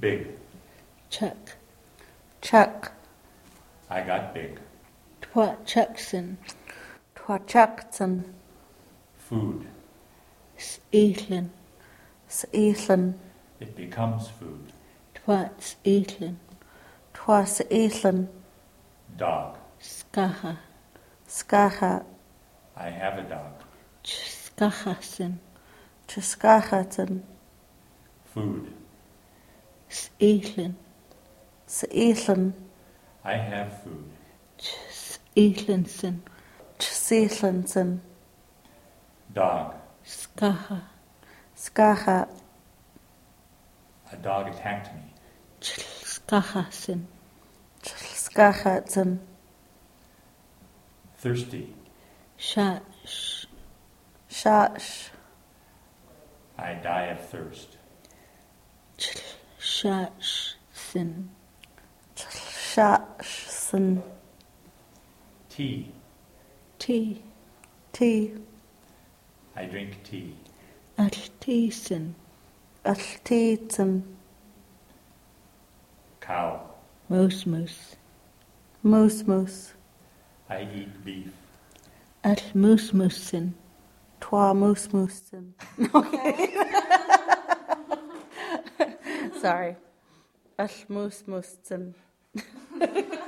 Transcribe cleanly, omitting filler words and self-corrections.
Big. Chuck. Chuck. I got big. Twa chuckson. Twa chuckson. Food. S'eatlin. S'eatlin. It becomes food. Twa s'eatlin. Twa s'eatlin. Dog. Skaha. Skaha. I have a dog. Skahasin. Tskahatin. Food. S'eatlin. S'eatlin. I have food. S'eatlinsin. S'eatlinsin. Dog. Skaha. Skaha. A dog attacked me. Skahasin. Skahatin. Thirsty. Shash. Shash. I die of thirst. Shashsin. Shashsin. Tea. Tea. Tea. I drink tea. Altisin. Altitin. Cow. Moose. Moose. I eat beef. Moose. Twa moose-moosin. Okay. Sorry. Moose-moosin.